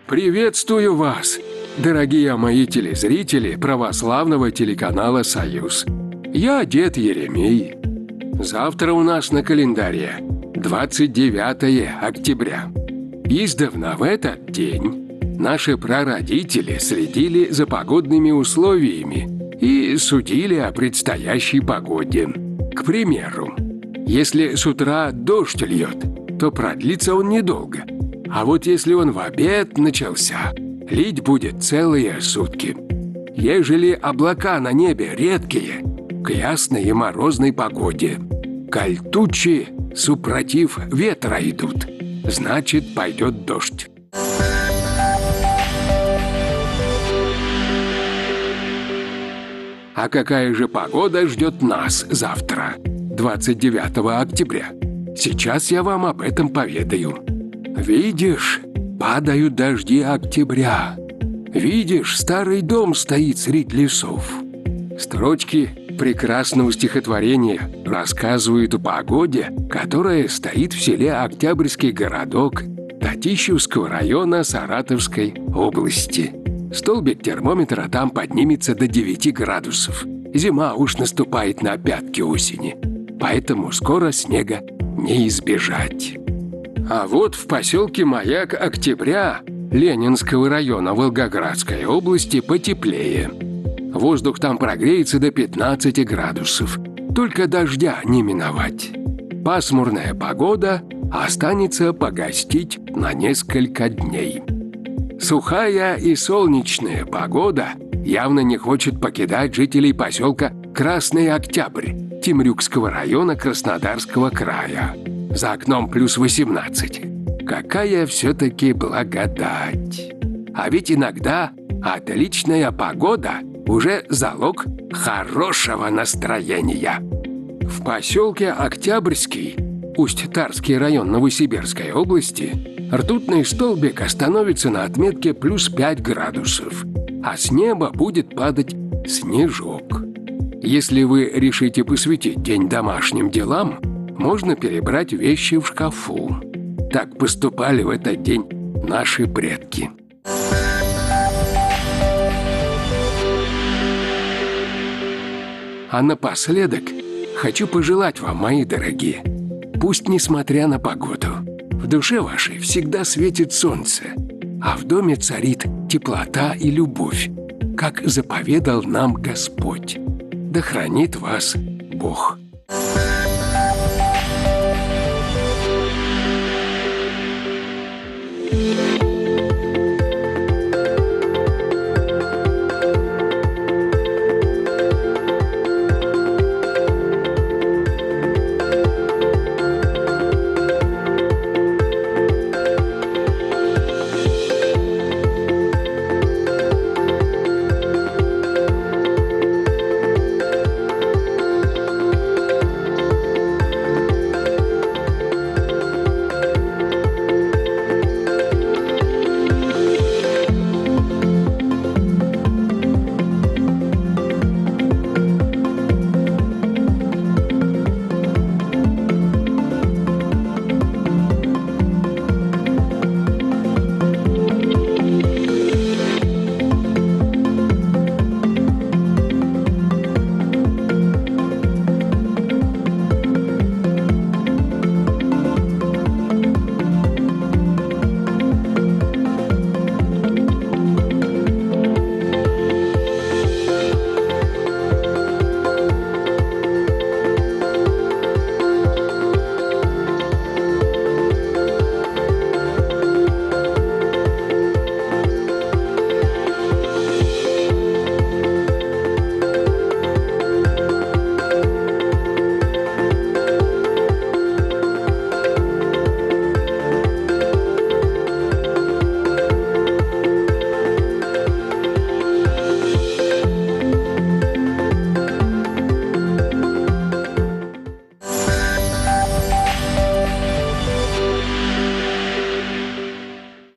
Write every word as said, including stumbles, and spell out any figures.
Приветствую вас, дорогие мои телезрители православного телеканала «Союз». Я дед Еремей. Завтра у нас на календаре двадцать девятое октября. Издавна в этот день наши прародители следили за погодными условиями и судили о предстоящей погоде. К примеру, если с утра дождь льет, то продлится он недолго. А вот если он в обед начался, лить будет целые сутки. Ежели облака на небе редкие, к ясной и морозной погоде, коль тучи супротив ветра идут, значит, пойдет дождь. А какая же погода ждет нас завтра, двадцать девятого октября? Сейчас я вам об этом поведаю. Видишь, падают дожди октября. Видишь, старый дом стоит средь лесов. Строчки прекрасного стихотворения рассказывают о погоде, которая стоит в селе Октябрьский городок Татищевского района Саратовской области. Столбик термометра там поднимется до девяти градусов. Зима уж наступает на пятки осени, поэтому скоро снега не избежать. А вот в поселке Маяк Октября Ленинского района Волгоградской области потеплее. Воздух там прогреется до пятнадцати градусов. Только дождя не миновать. Пасмурная погода останется погостить на несколько дней. Сухая и солнечная погода явно не хочет покидать жителей поселка Красный Октябрь Темрюкского района Краснодарского края. За окном плюс восемнадцать. Какая все-таки благодать. А ведь иногда отличная погода уже залог хорошего настроения. В поселке Октябрьский, Усть-Тарский район Новосибирской области, ртутный столбик остановится на отметке плюс пять градусов, а с неба будет падать снежок. Если вы решите посвятить день домашним делам, можно перебрать вещи в шкафу. Так поступали в этот день наши предки. А напоследок хочу пожелать вам, мои дорогие, пусть, несмотря на погоду, в душе вашей всегда светит солнце, а в доме царит теплота и любовь, как заповедал нам Господь. Да хранит вас Бог.